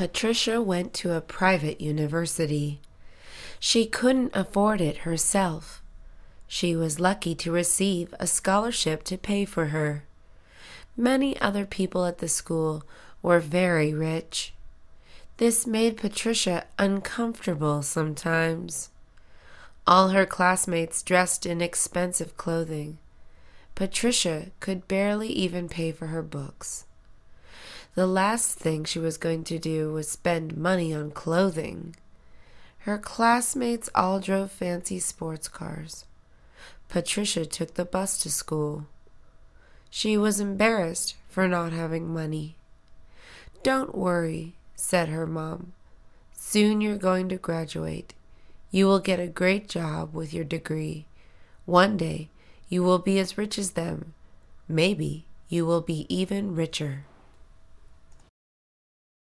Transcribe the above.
Patricia went to a private university. She couldn't afford it herself. She was lucky to receive a scholarship to pay for her. Many other people at the school were very rich. This made Patricia uncomfortable sometimes. All her classmates dressed in expensive clothing. Patricia could barely even pay for her books. The last thing she was going to do was spend money on clothing. Her classmates all drove fancy sports cars. Patricia took the bus to school. She was embarrassed for not having money. "Don't worry," said her mom. "Soon you're going to graduate. You will get a great job with your degree. One day you will be as rich as them. Maybe you will be even richer."